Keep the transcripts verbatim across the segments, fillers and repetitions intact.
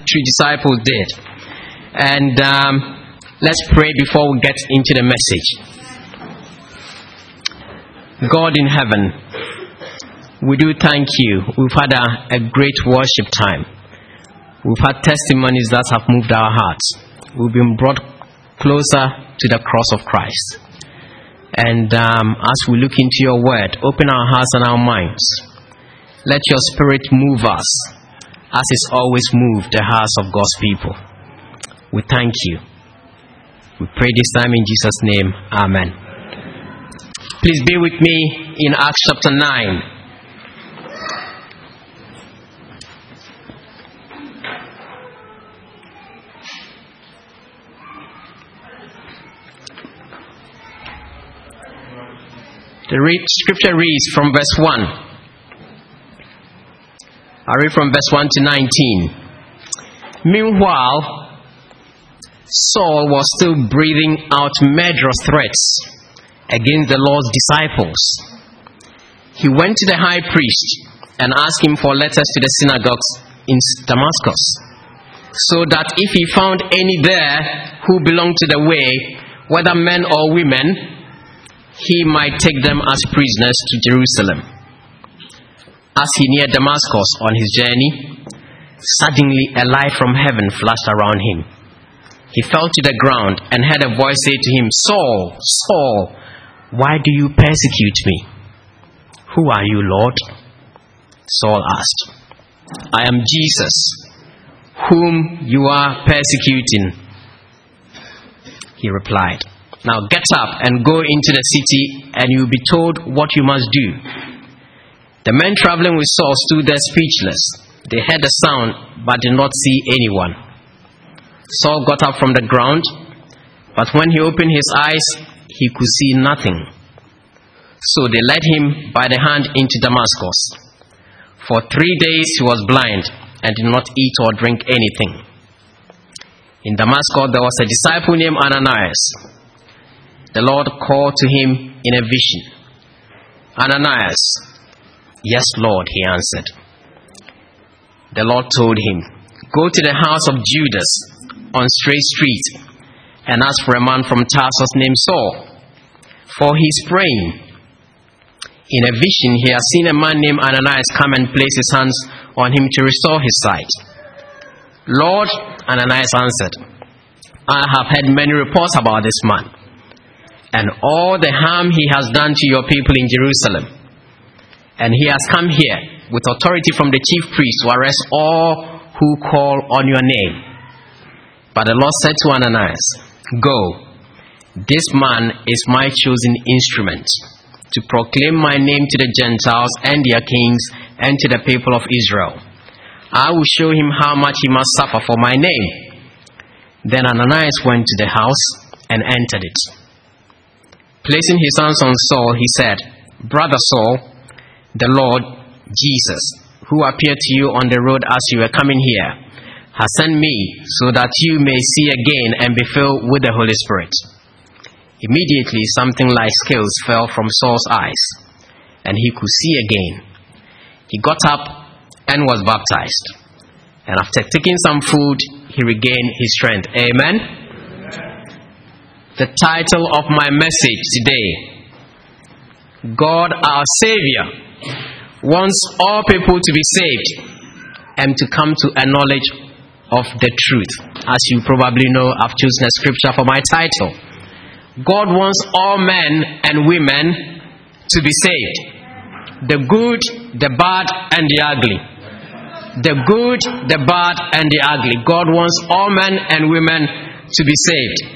true disciples did. And um, let's pray before we get into the message. God in heaven, we do thank you. We've had a, a great worship time. We've had testimonies that have moved our hearts. We've been brought closer to the cross of Christ. And um, as we look into your word, open our hearts and our minds. Let your spirit move us as it's always moved the hearts of God's people. We thank you. We pray this time in Jesus' name. Amen. Please be with me in Acts chapter nine. The read, scripture reads from verse one. I read from verse one to nineteen. Meanwhile, Saul was still breathing out murderous threats against the Lord's disciples. He went to the high priest and asked him for letters to the synagogues in Damascus, so that if he found any there who belonged to the way, whether men or women, he might take them as prisoners to Jerusalem. As he neared Damascus on his journey, suddenly a light from heaven flashed around him. He fell to the ground and heard a voice say to him, "Saul, Saul, why do you persecute me?" "Who are you, Lord?" Saul asked. "I am Jesus, whom you are persecuting," he replied. "Now get up and go into the city, and you will be told what you must do." The men traveling with Saul stood there speechless. They heard the sound, but did not see anyone. Saul got up from the ground, but when he opened his eyes, he could see nothing. So they led him by the hand into Damascus. For three days he was blind and did not eat or drink anything. In Damascus there was a disciple named Ananias. The Lord called to him in a vision. "Ananias." "Yes, Lord," he answered. The Lord told him, "Go to the house of Judas on Straight Street and ask for a man from Tarsus named Saul, for he is praying. In a vision he has seen a man named Ananias come and place his hands on him to restore his sight." "Lord," Ananias answered, "I have heard many reports about this man and all the harm he has done to your people in Jerusalem. And he has come here with authority from the chief priest to arrest all who call on your name." But the Lord said to Ananias, "Go, this man is my chosen instrument to proclaim my name to the Gentiles and their kings and to the people of Israel. I will show him how much he must suffer for my name." Then Ananias went to the house and entered it. Placing his hands on Saul, he said, "Brother Saul, the Lord Jesus, who appeared to you on the road as you were coming here, has sent me so that you may see again and be filled with the Holy Spirit." Immediately something like scales fell from Saul's eyes, and he could see again. He got up and was baptized. And after taking some food, he regained his strength. Amen. The title of my message today: God our Savior wants all people to be saved and to come to a knowledge of the truth. As you probably know, I've chosen a scripture for my title. God wants all men and women to be saved. The good, the bad, and the ugly. The good, the bad, and the ugly. God wants all men and women to be saved.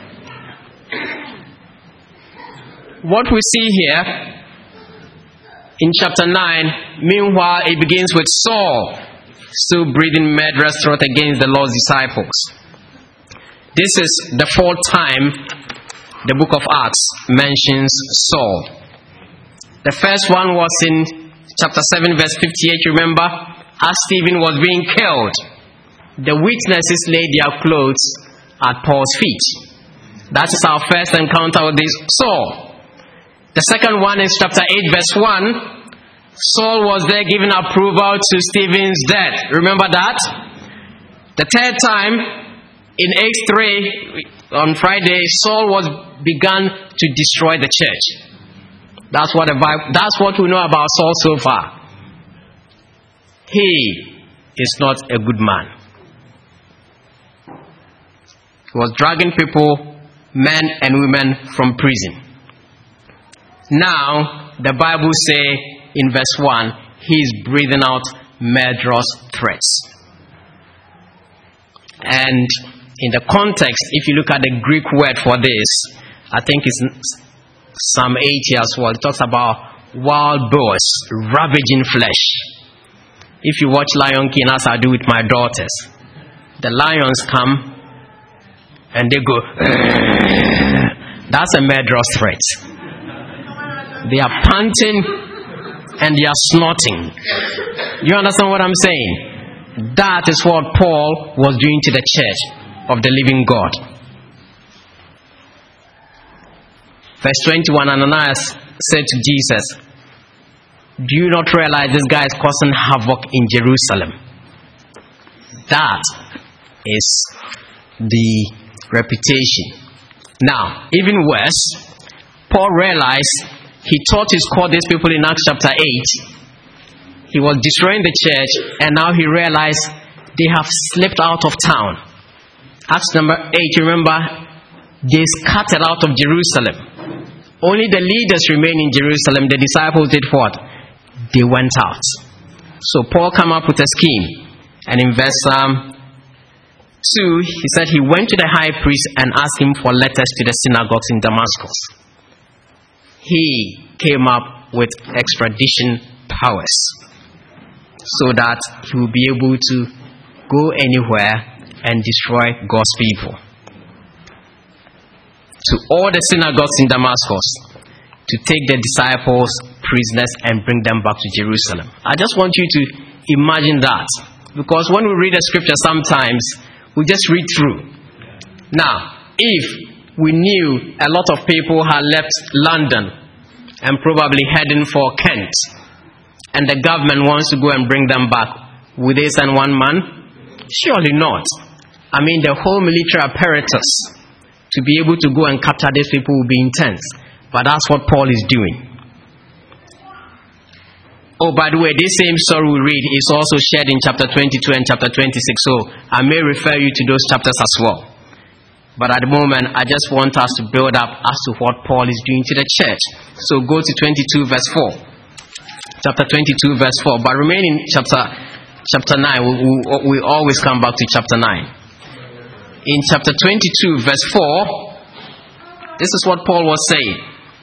What we see here in chapter nine, meanwhile, it begins with Saul still breathing murderous threat against the Lord's disciples. This is the fourth time the book of Acts mentions Saul. The first one was in chapter seven, verse fifty-eight. Remember, as Stephen was being killed, the witnesses laid their clothes at Paul's feet. That is our first encounter with this Saul. The second one is chapter eight, verse one. Saul was there giving approval to Stephen's death. Remember that? The third time, in Acts three, on Friday, Saul was begun to destroy the church. That's what the Bible, that's what we know about Saul so far. He is not a good man. He was dragging people, men and women, from prison. Now, the Bible says in verse one, he is breathing out murderous threats. And in the context, if you look at the Greek word for this, I think it's Psalm eighty as well. It talks about wild boars ravaging flesh. If you watch Lion King, as I do with my daughters, the lions come and they go, that's a murderous threat. They are panting and they are snorting. You understand what I'm saying? That is what Paul was doing to the church of the living God. Verse twenty-one, Ananias said to Jesus, do you not realize this guy is causing havoc in Jerusalem? That is the reputation. Now, even worse, Paul realized, he thought he called these people in Acts chapter eight. He was destroying the church, and now he realized they have slipped out of town. Acts number eight, remember, they scattered out of Jerusalem. Only the leaders remained in Jerusalem. The disciples did what? They went out. So Paul came up with a scheme. And in verse um, two, he said he went to the high priest and asked him for letters to the synagogues in Damascus. He came up with extradition powers so that he will be able to go anywhere and destroy God's people. To all the synagogues in Damascus, to take the disciples prisoners and bring them back to Jerusalem. I just want you to imagine that, because when we read the scripture sometimes we just read through. Now, if we knew a lot of people had left London and probably heading for Kent, and the government wants to go and bring them back, would they send one man? Surely not. I mean, the whole military apparatus to be able to go and capture these people will be intense. But that's what Paul is doing. Oh, by the way, this same story we read is also shared in chapter twenty-two and chapter twenty-six. So I may refer you to those chapters as well. But at the moment, I just want us to build up as to what Paul is doing to the church. So go to twenty-two verse four. Chapter twenty-two verse four. But remain in chapter, chapter nine. We, we, we always come back to chapter nine. In chapter twenty-two verse four, this is what Paul was saying.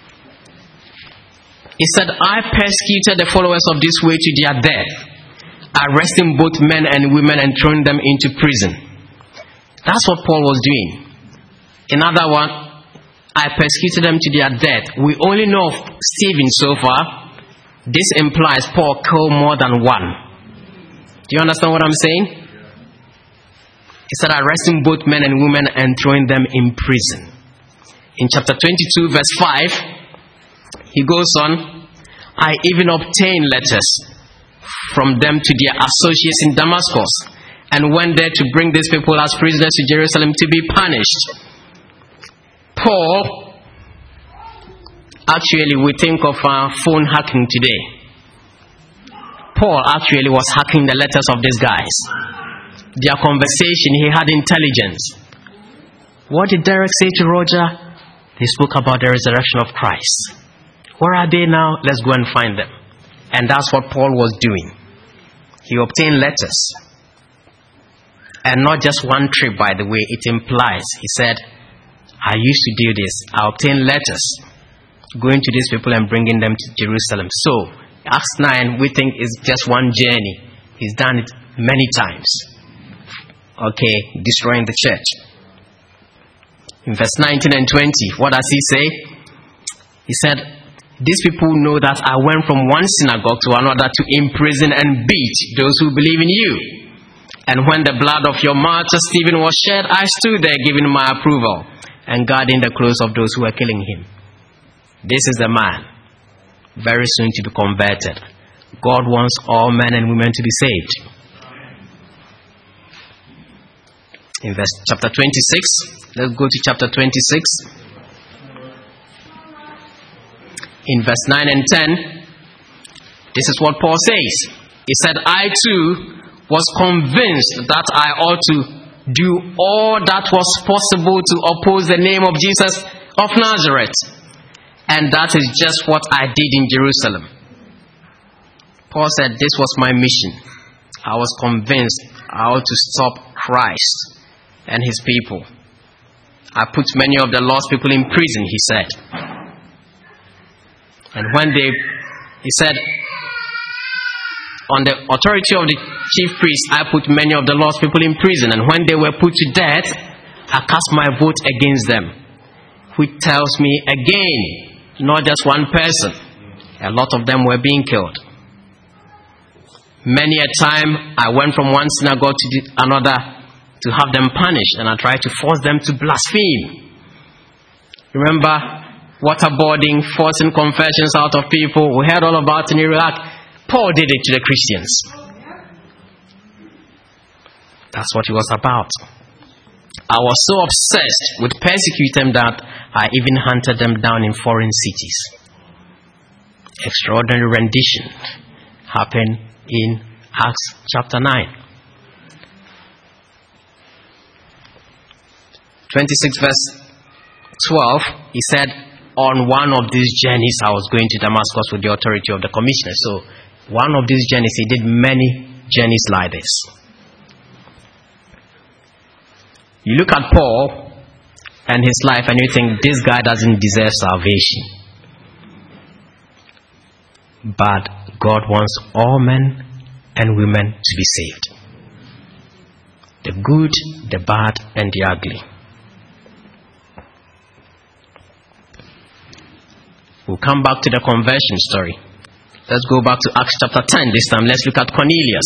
He said, I persecuted the followers of this way to their death, arresting both men and women and throwing them into prison. That's what Paul was doing. In other words, I persecuted them to their death. We only know of Stephen so far. This implies Paul killed more than one. Do you understand what I'm saying? He said, arresting both men and women and throwing them in prison. In chapter twenty-two, verse five, he goes on, I even obtained letters from them to their associates in Damascus, and went there to bring these people as prisoners to Jerusalem to be punished. Paul, actually, we think of uh, phone hacking today. Paul actually was hacking the letters of these guys. Their conversation, he had intelligence. What did Derek say to Roger? They spoke about the resurrection of Christ. Where are they now? Let's go and find them. And that's what Paul was doing. He obtained letters. And not just one trip, by the way, it implies. He said, I used to do this. I obtained letters, going to these people and bringing them to Jerusalem. So, Acts nine, we think is just one journey. He's done it many times. Okay, destroying the church. In verse nineteen and twenty, what does he say? He said, these people know that I went from one synagogue to another to imprison and beat those who believe in you. And when the blood of your martyr Stephen was shed, I stood there giving my approval and guarding the clothes of those who were killing him. This is the man, very soon to be converted. God wants all men and women to be saved. In verse chapter twenty-six, let's go to chapter twenty-six. In verse nine and ten, this is what Paul says. He said, I too was convinced that I ought to do all that was possible to oppose the name of Jesus of Nazareth. And that is just what I did in Jerusalem. Paul said this was my mission. I was convinced I ought to stop Christ and his people. I put many of the lost people in prison, he said. And when they, he said, on the authority of the chief priest, I put many of the lost people in prison. And when they were put to death, I cast my vote against them. Which tells me again, not just one person, a lot of them were being killed. Many a time, I went from one synagogue to another to have them punished, and I tried to force them to blaspheme. Remember, waterboarding, forcing confessions out of people. We heard all about it in Iraq. Paul did it to the Christians. That's what it was about. I was so obsessed with persecuting them that I even hunted them down in foreign cities. Extraordinary rendition happened in Acts chapter nine. twenty-six verse twelve, he said, on one of these journeys I was going to Damascus with the authority of the commissioner. So, one of these journeys, he did many journeys like this. You look at Paul and his life and you think this guy doesn't deserve salvation. But God wants all men and women to be saved. The good, the bad, and the ugly. We'll come back to the conversion story. Let's go back to Acts chapter ten this time. Let's look at Cornelius.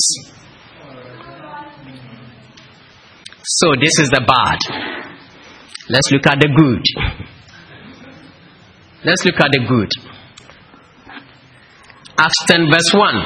So this is the bad. Let's look at the good. Let's look at the good. Acts ten verse one.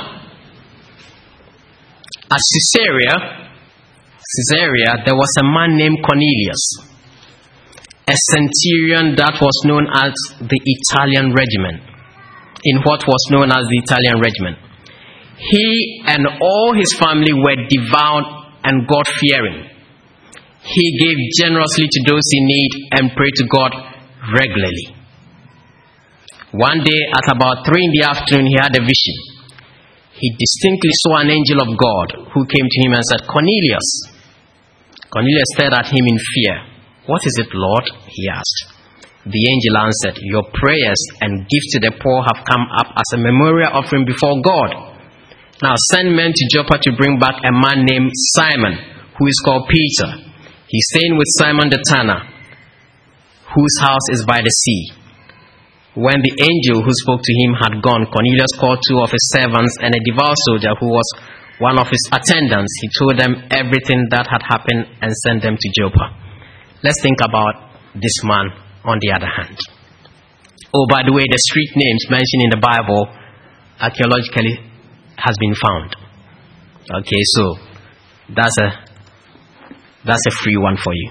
At Caesarea, Caesarea, there was a man named Cornelius, a centurion that was known as the Italian regiment, in what was known as the Italian regiment. He and all his family were devout and God-fearing. He gave generously to those in need and prayed to God regularly. One day at about three in the afternoon, he had a vision. He distinctly saw an angel of God who came to him and said, Cornelius. Cornelius stared at him in fear. What is it, Lord? He asked. The angel answered, your prayers and gifts to the poor have come up as a memorial offering before God. Now send men to Joppa to bring back a man named Simon, who is called Peter. He's staying with Simon the tanner, whose house is by the sea. When the angel who spoke to him had gone, Cornelius called two of his servants and a devout soldier who was one of his attendants. He told them everything that had happened and sent them to Joppa. Let's think about this man on the other hand. Oh, by the way, the street names mentioned in the Bible archaeologically has been found. Okay, so that's a that's a free one for you.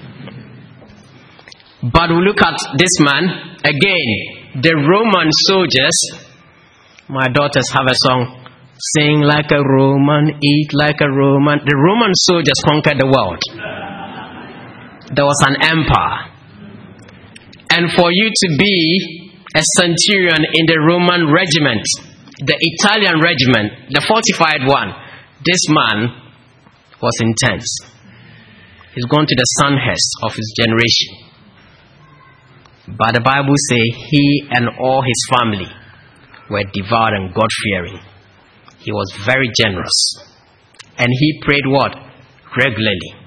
But we look at this man again. The Roman soldiers, my daughters have a song, sing like a Roman, eat like a Roman. The Roman soldiers conquered the world. There was an empire. And for you to be a centurion in the Roman regiment, the Italian regiment, the fortified one, this man was intense. He's gone to the Sanhedrin of his generation. But the Bible says he and all his family were devout and God-fearing. He was very generous. And he prayed what? Regularly.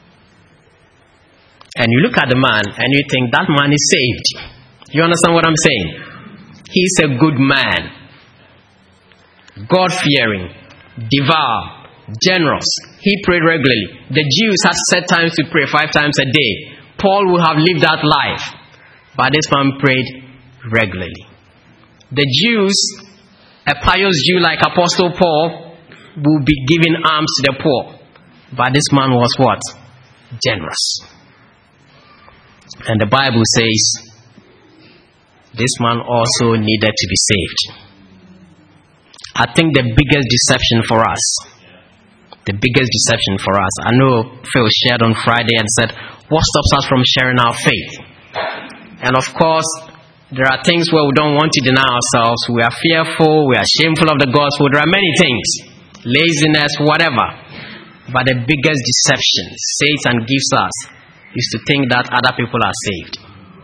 And you look at the man and you think that man is saved. You understand what I'm saying? He's a good man. God-fearing, devout, generous. He prayed regularly. The Jews had set times to pray five times a day. Paul would have lived that life. But this man prayed regularly. The Jews, a pious Jew like Apostle Paul, will be giving alms to the poor. But this man was what? generous. And the Bible says this man also needed to be saved. I think the biggest deception for us, the biggest deception for us, I know Phil shared on Friday and said, what stops us from sharing our faith? And of course, there are things where we don't want to deny ourselves. We are fearful, we are shameful of the gospel. There are many things, laziness, whatever. But the biggest deception Satan gives us is to think that other people are saved.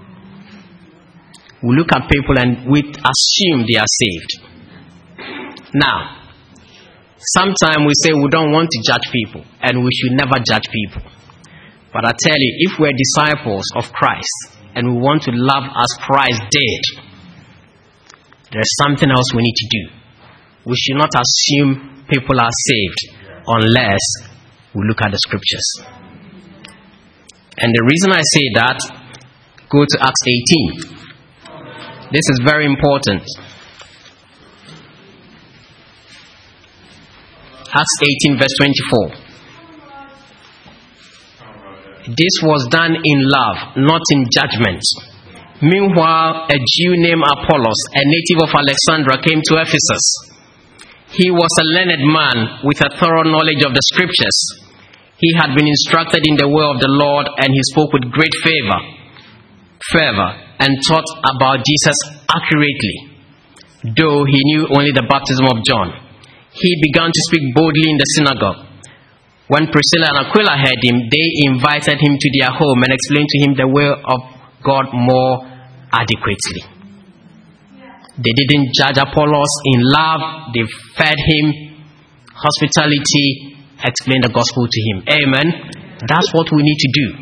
We look at people and we assume they are saved. Now, sometimes we say we don't want to judge people, and we should never judge people. But I tell you, if we're disciples of Christ and we want to love as Christ did, there's something else we need to do. We should not assume people are saved unless we look at the scriptures. And the reason I say that, go to Acts eighteen. This is very important. Acts eighteen verse twenty-four. This was done in love, not in judgment. Meanwhile, a Jew named Apollos, a native of Alexandria, came to Ephesus. He was a learned man with a thorough knowledge of the scriptures. He had been instructed in the way of the Lord, and he spoke with great favor, fervor, and taught about Jesus accurately, though he knew only the baptism of John. He began to speak boldly in the synagogue. When Priscilla and Aquila heard him, they invited him to their home and explained to him the way of God more adequately. They didn't judge Apollos. In love, they fed him hospitality, explained the gospel to him. Amen. That's what we need to do.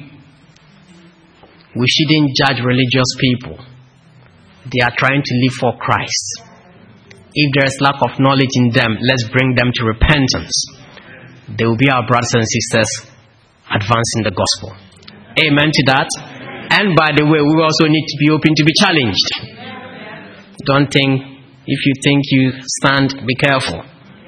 We shouldn't judge religious people. They are trying to live for Christ. If there is lack of knowledge in them, let's bring them to repentance. They will be our brothers and sisters advancing the gospel. Amen to that. And by the way, we also need to be open to be challenged. Don't think, if you think you stand, be careful.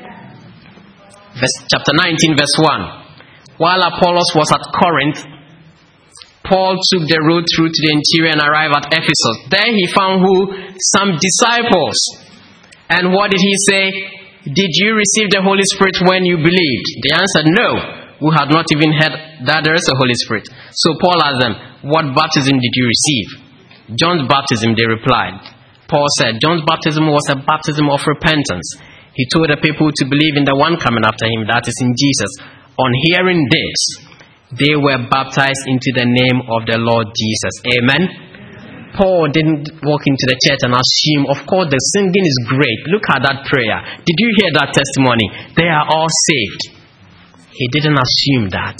Verse, chapter nineteen, verse one. While Apollos was at Corinth, Paul took the road through to the interior and arrived at Ephesus. There he found who? Some disciples. And what did he say? Did you receive the Holy Spirit when you believed? They answered, no. We had not even heard that there is a Holy Spirit. So Paul asked them, what baptism did you receive? John's baptism, they replied. Paul said, John's baptism was a baptism of repentance. He told the people to believe in the one coming after him, that is in Jesus. On hearing this, they were baptized into the name of the Lord Jesus. Amen. Paul didn't walk into the church and assume, of course, the singing is great. Look at that prayer. Did you hear that testimony? They are all saved. He didn't assume that.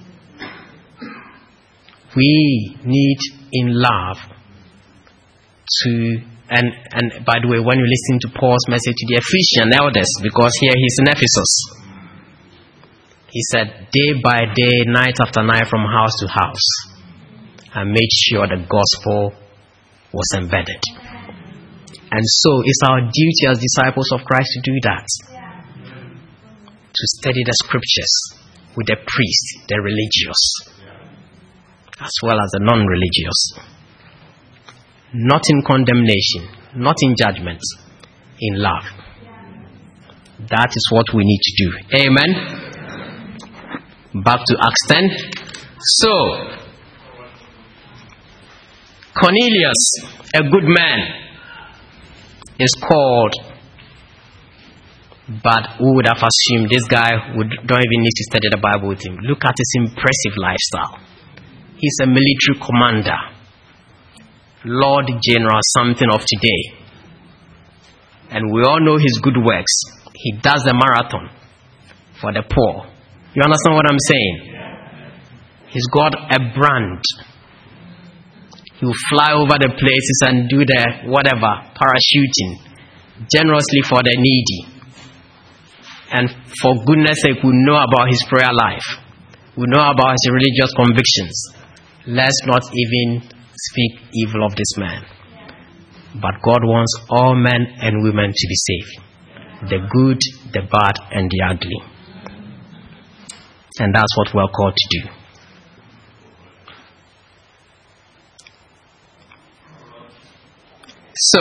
We need in love to, and, and by the way, when you listen to Paul's message to the Ephesian elders, because here he's in Ephesus, he said, day by day, night after night, from house to house, and made sure the gospel was embedded. And so it's our duty as disciples of Christ to do that. To study the scriptures with the priest, the religious, as well as the non-religious. Not in condemnation, not in judgment, in love. That is what we need to do. Amen. Back to Acts ten. So, Cornelius, a good man, is called, but who would have assumed this guy would don't even need to study the Bible with him? Look at his impressive lifestyle. He's a military commander, Lord General something of today. And we all know his good works. He does the marathon for the poor. You understand what I'm saying? He's got a brand. He will fly over the places and do the whatever, parachuting, generously for the needy. And for goodness sake, we know about his prayer life. We know about his religious convictions. Let's not even speak evil of this man. But God wants all men and women to be saved. The good, the bad, and the ugly. And that's what we're called to do. So,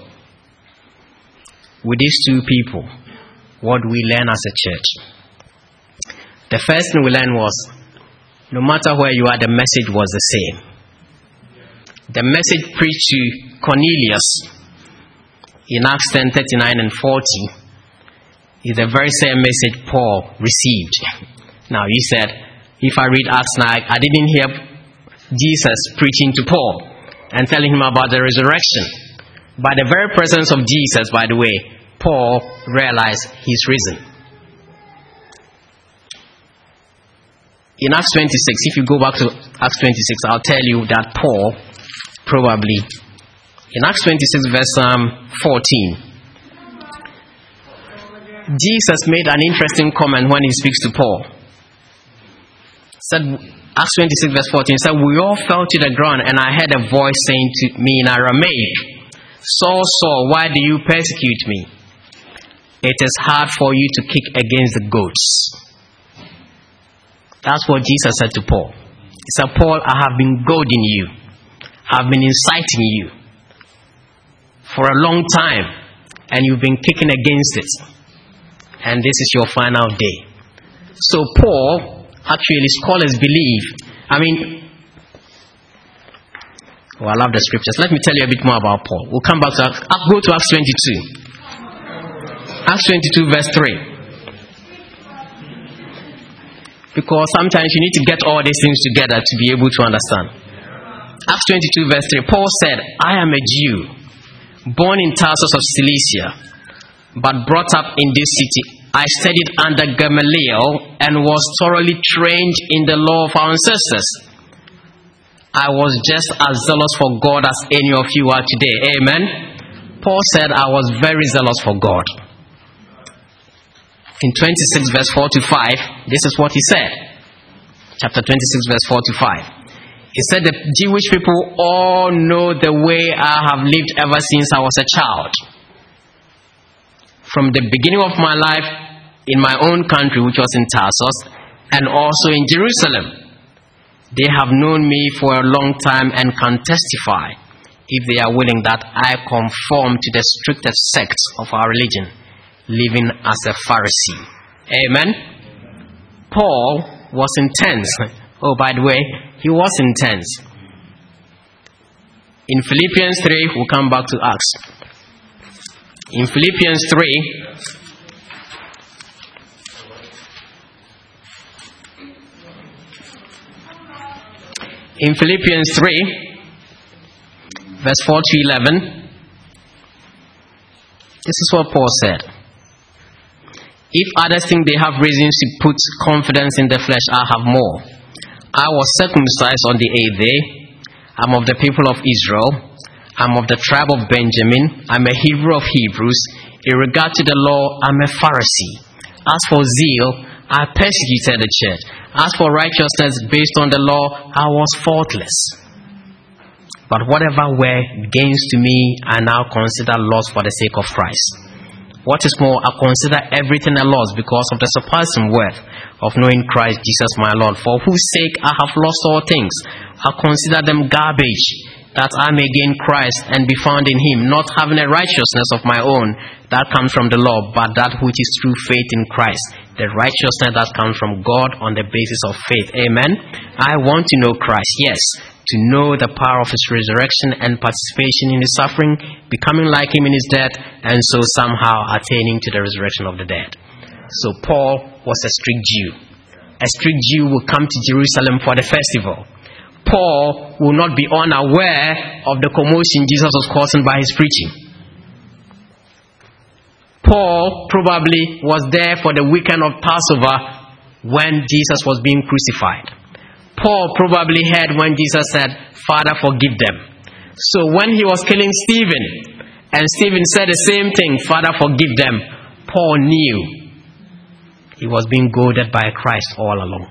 with these two people, what do we learn as a church? The first thing we learned was, no matter where you are, the message was the same. The message preached to Cornelius in Acts ten, thirty-nine and forty is the very same message Paul received. Now, he said, if I read Acts nine, I didn't hear Jesus preaching to Paul and telling him about the resurrection. By the very presence of Jesus, by the way, Paul realized he's risen. In Acts twenty-six, if you go back to Acts twenty-six, I'll tell you that Paul probably, in Acts twenty-six verse um, fourteen, Jesus made an interesting comment when he speaks to Paul. Said, Acts twenty-six verse fourteen said, we all fell to the ground, and I heard a voice saying to me in Aramaic, Saul, Saul, why do you persecute me? It is hard for you to kick against the goats. That's what Jesus said to Paul. He said, Paul, I have been goading you. I have been inciting you for a long time, and you've been kicking against it. And this is your final day. So Paul, actually, scholars believe, I mean, oh, I love the scriptures. Let me tell you a bit more about Paul. We'll come back to Acts. I'll go to Acts twenty-two. Acts twenty-two verse three. Because sometimes you need to get all these things together to be able to understand. Acts twenty-two verse three. Paul said, I am a Jew, born in Tarsus of Cilicia, but brought up in this city. I studied under Gamaliel and was thoroughly trained in the law of our ancestors. I was just as zealous for God as any of you are today. Amen. Paul said, I was very zealous for God. In twenty-six verse four to five, this is what he said. Chapter twenty-six verse four to five. He said, the Jewish people all know the way I have lived ever since I was a child. From the beginning of my life in my own country, which was in Tarsus, and also in Jerusalem. They have known me for a long time and can testify, if they are willing, that I conform to the strictest sect of our religion, living as a Pharisee. Amen? Paul was intense. Oh, by the way, he was intense. In Philippians three, we'll come back to Acts. In Philippians three, In Philippians three, verse four to eleven, this is what Paul said. If others think they have reasons to put confidence in the flesh, I have more. I was circumcised on the eighth day. I'm of the people of Israel. I'm of the tribe of Benjamin. I'm a Hebrew of Hebrews. In regard to the law, I'm a Pharisee. As for zeal, I persecuted the church. As for righteousness based on the law, I was faultless. But whatever were gains to me, I now consider loss for the sake of Christ. What is more, I consider everything a loss because of the surpassing worth of knowing Christ Jesus my Lord, for whose sake I have lost all things. I consider them garbage, that I may gain Christ and be found in him, not having a righteousness of my own that comes from the law, but that which is through faith in Christ, the righteousness that comes from God on the basis of faith. Amen. I want to know Christ, yes, to know the power of his resurrection and participation in his suffering, becoming like him in his death, and so somehow attaining to the resurrection of the dead. So Paul was a strict Jew. A strict Jew will come to Jerusalem for the festival. Paul will not be unaware of the commotion Jesus was causing by his preaching. Paul probably was there for the weekend of Passover when Jesus was being crucified. Paul probably heard when Jesus said, Father, forgive them. So when he was killing Stephen, and Stephen said the same thing, Father, forgive them, Paul knew he was being goaded by Christ all along.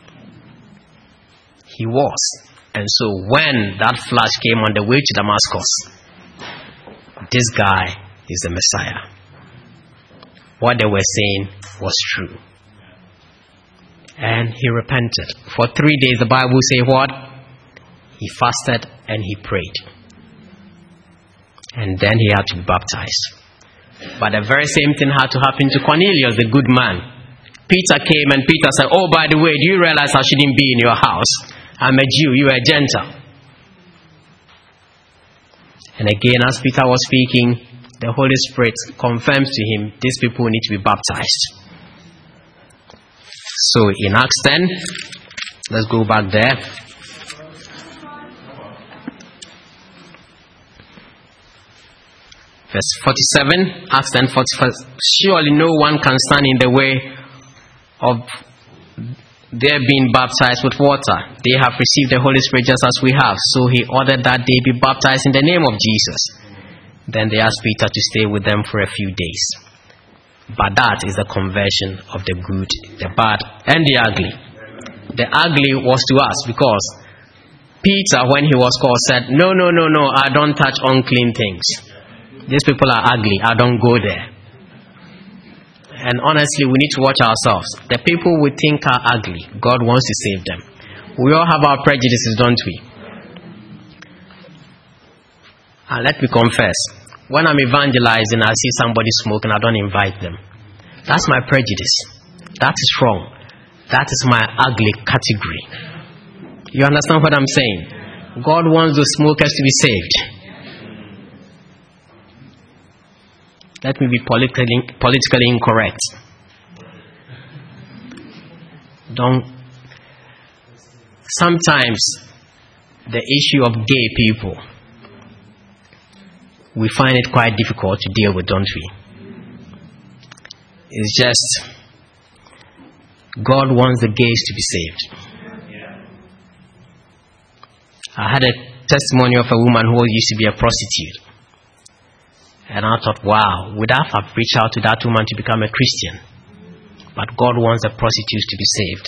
He was. And so when that flash came on the way to Damascus, this guy is the Messiah. What they were saying was true. And he repented. For three days, the Bible says what? He fasted and he prayed. And then he had to be baptized. But the very same thing had to happen to Cornelius, the good man. Peter came and Peter said, oh, by the way, do you realize I shouldn't be in your house? I'm a Jew, you are a Gentile. And again, as Peter was speaking, the Holy Spirit confirms to him, these people need to be baptized. So in Acts ten, let's go back there. Verse forty-seven, Acts ten forty-five. Surely no one can stand in the way of their being baptized with water. They have received the Holy Spirit just as we have. So he ordered that they be baptized in the name of Jesus. Then they asked Peter to stay with them for a few days. But that is the conversion of the good, the bad, and the ugly. The ugly was to us because Peter, when he was called, said, no, no, no, no, I don't touch unclean things. These people are ugly, I don't go there. And honestly, we need to watch ourselves. The people we think are ugly, God wants to save them. We all have our prejudices, don't we? And let me confess, when I'm evangelizing, I see somebody smoking, I don't invite them. That's my prejudice. That is wrong. That is my ugly category. You understand what I'm saying? God wants the smokers to be saved. Let me be politically, politically incorrect. Don't. Sometimes the issue of gay people, we find it quite difficult to deal with, don't we? It's just God wants the gays to be saved. I had a testimony of a woman who used to be a prostitute. And I thought, wow, would I have reached out to that woman to become a Christian? But God wants the prostitutes to be saved.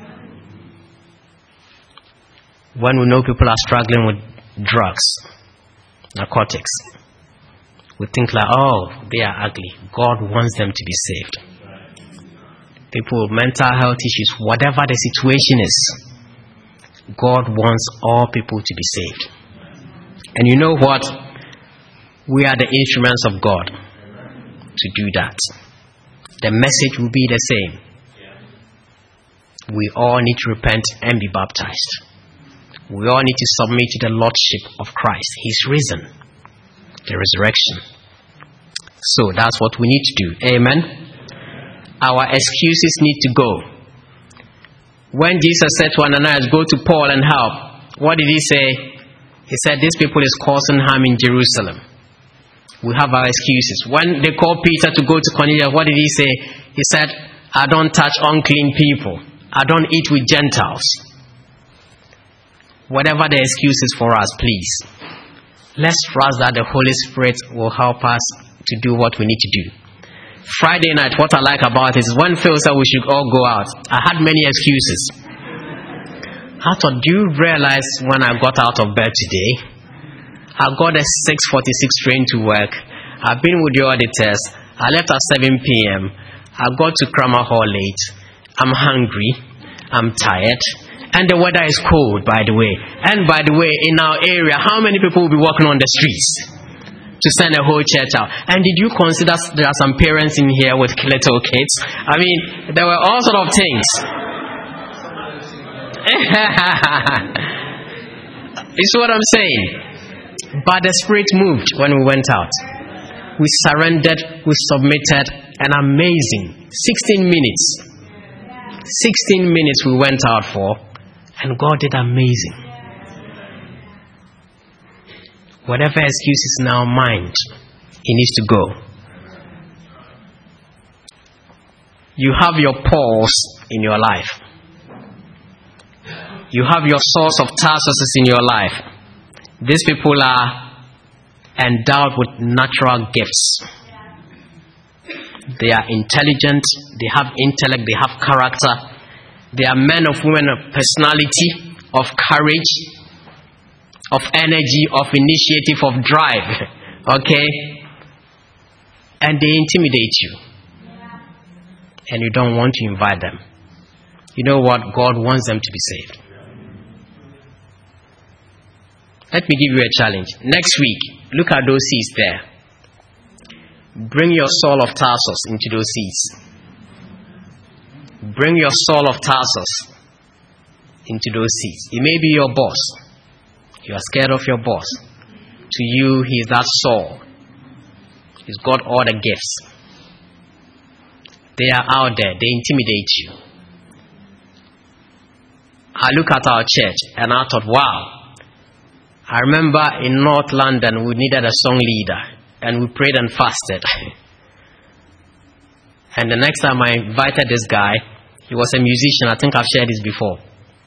When we know people are struggling with drugs, narcotics, we think like, oh, they are ugly. God wants them to be saved. People with mental health issues, whatever the situation is, God wants all people to be saved. And you know what? We are the instruments of God to do that. The message will be the same. We all need to repent and be baptized. We all need to submit to the Lordship of Christ. He's risen. The resurrection. So that's what we need to do. Amen. Our excuses need to go. When Jesus said to Ananias, go to Paul and help, what did he say? He said, these people is causing harm in Jerusalem. We have our excuses. When they called Peter to go to Cornelius, what did he say? He said, I don't touch unclean people. I don't eat with Gentiles. Whatever the excuse is for us, please. Let's trust that the Holy Spirit will help us to do what we need to do. Friday night, what I like about it is when Phil said we should all go out, I had many excuses. I thought, do you realize when I got out of bed today, I got a six forty-six train to work. I've been with the auditors. I left at seven p.m. I got to Kramer Hall late. I'm hungry. I'm tired. And the weather is cold, by the way. And by the way, in our area, how many people will be walking on the streets to send a whole church out? And did you consider there are some parents in here with little kids? I mean, there were all sort of things. You see what I'm saying? But the Spirit moved when we went out. We surrendered, we submitted, and amazing. sixteen minutes. sixteen minutes we went out for, and God did amazing. Whatever excuse is in our mind, it needs to go. You have your Pauls in your life. You have your Sauls of Tarsus in your life. These people are endowed with natural gifts. They are intelligent, they have intellect, they have character. They are men of women of personality, of courage, of energy, of initiative, of drive. Okay? And they intimidate you. And you don't want to invite them. You know what? God wants them to be saved. Let me give you a challenge. Next week, look at those seats there. Bring your Saul of Tarsus into those seats. Bring your Saul of Tarsus into those seats. It may be your boss. You are scared of your boss. To you, he is that Saul. He's got all the gifts. They are out there. They intimidate you. I look at our church and I thought, wow. I remember in North London, we needed a song leader. And we prayed and fasted. And the next time I invited this guy, he was a musician. I think I've shared this before.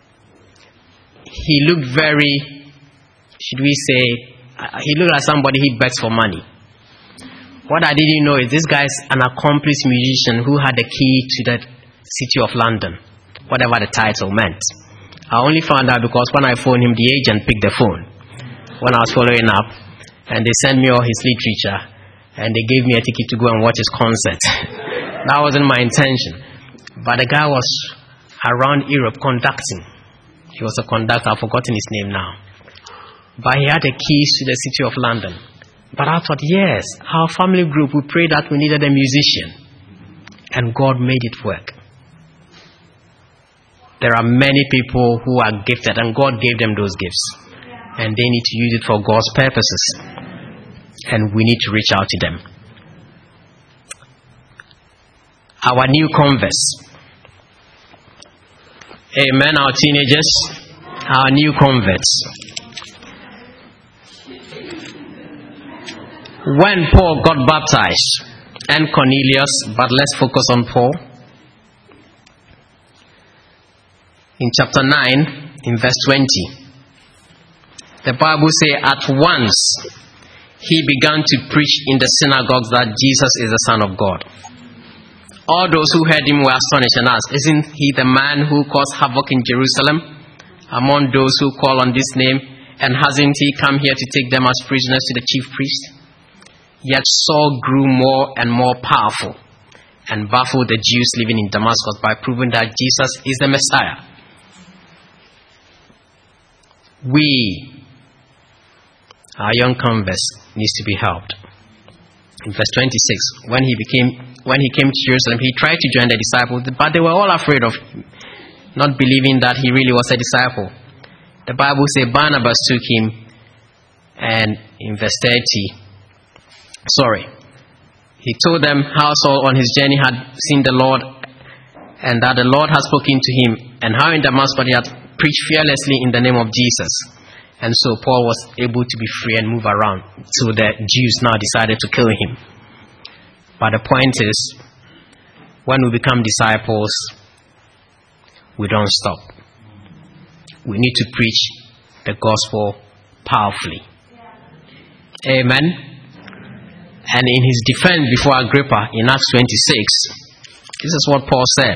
He looked very, should we say, he looked like somebody he begs for money. What I didn't know is this guy is an accomplished musician who had the key to the city of London, whatever the title meant. I only found out because when I phoned him, the agent picked the phone when I was following up, and they sent me all his literature, and they gave me a ticket to go and watch his concert. That wasn't my intention. But the guy was around Europe conducting. He was a conductor. I've forgotten his name now. But he had the keys to the city of London. But I thought, yes, our family group, we prayed that we needed a musician. And God made it work. There are many people who are gifted, and God gave them those gifts. And they need to use it for God's purposes. And we need to reach out to them. Our new converts. Amen, our teenagers, our new converts. When Paul got baptized, and Cornelius, but let's focus on Paul. In chapter nine, in verse twenty, the Bible says, at once he began to preach in the synagogues that Jesus is the Son of God. All those who heard him were astonished and asked, isn't he the man who caused havoc in Jerusalem among those who call on this name? And hasn't he come here to take them as prisoners to the chief priest? Yet Saul grew more and more powerful and baffled the Jews living in Damascus by proving that Jesus is the Messiah. We, our young converts, needs to be helped. In verse twenty-six, when he became, when he came to Jerusalem, he tried to join the disciples, but they were all afraid of him, not believing that he really was a disciple. The Bible says Barnabas took him, and in verse thirty, sorry, he told them how Saul on his journey had seen the Lord, and that the Lord had spoken to him, and how in Damascus he had preached fearlessly in the name of Jesus. And so Paul was able to be free and move around. So the Jews now decided to kill him. But the point is, when we become disciples, we don't stop. We need to preach the gospel powerfully. Amen. And in his defense before Agrippa in Acts twenty-six, this is what Paul said.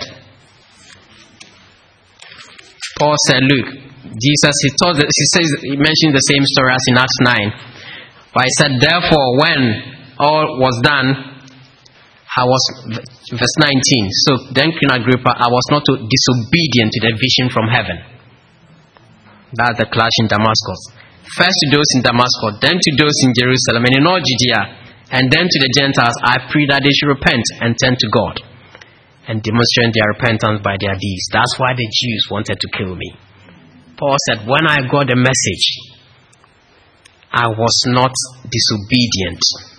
Paul said, look, Jesus, he told, he says, he mentioned the same story as in Acts nine. But he said, therefore, when all was done, I was, verse nineteen, so then King Agrippa, I was not disobedient to the vision from heaven. That's the clash in Damascus. First to those in Damascus, then to those in Jerusalem, and in all Judea, and then to the Gentiles, I pray that they should repent and turn to God, and demonstrate their repentance by their deeds. That's why the Jews wanted to kill me. Paul said, when I got the message, I was not disobedient.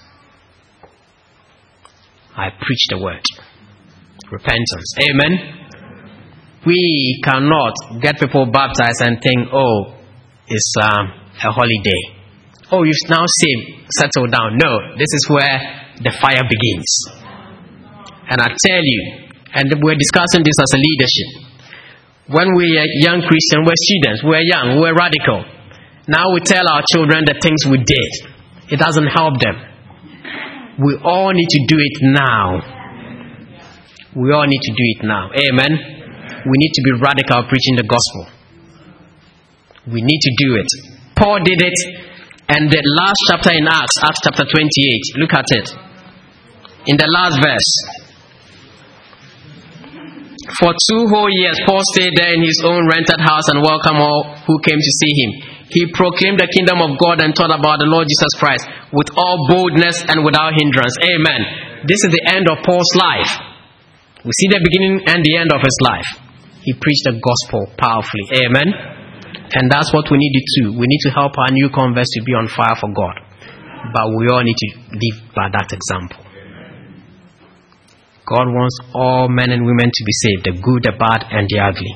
I preached the word. Repentance. Amen. We cannot get people baptized and think, oh, it's um, a holiday. Oh, you've now saved, settled down. No, this is where the fire begins. And I tell you, and we're discussing this as a leadership. When we were young Christians, we're students, we're young, we're radical. Now we tell our children the things we did. It doesn't help them. We all need to do it now. We all need to do it now. Amen. We need to be radical preaching the gospel. We need to do it. Paul did it, and the last chapter in Acts, Acts chapter twenty-eight, look at it. In the last verse, for two whole years, Paul stayed there in his own rented house and welcomed all who came to see him. He proclaimed the kingdom of God and taught about the Lord Jesus Christ with all boldness and without hindrance. Amen. This is the end of Paul's life. We see the beginning and the end of his life. He preached the gospel powerfully. Amen. And that's what we need to do. We need to help our new converts to be on fire for God. But we all need to live by that example. God wants all men and women to be saved, the good, the bad, and the ugly.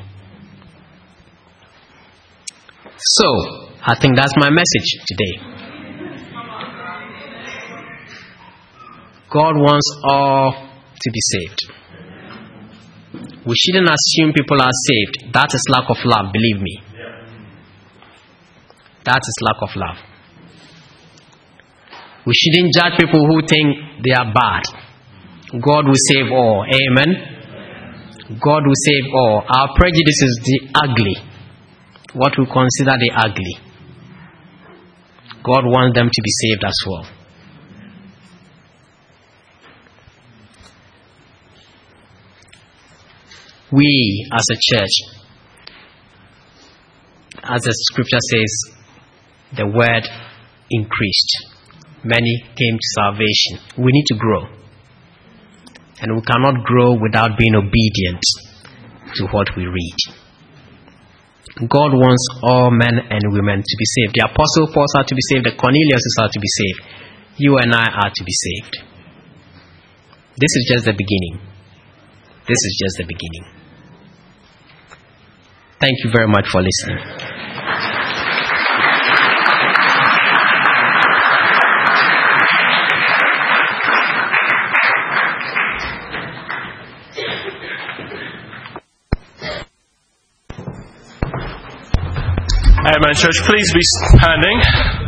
So, I think that's my message today. God wants all to be saved. We shouldn't assume people are saved. That is lack of love, believe me. That is lack of love. We shouldn't judge people who think they are bad. God will save all. Amen. God will save all. Our prejudice is the ugly. What we consider the ugly. God wants them to be saved as well. We as a church, as the scripture says, the word increased. Many came to salvation. We need to grow. And we cannot grow without being obedient to what we read. God wants all men and women to be saved. The Apostle Paul are to be saved. The Cornelius are to be saved. You and I are to be saved. This is just the beginning. This is just the beginning. Thank you very much for listening. Amen, church. Please be standing.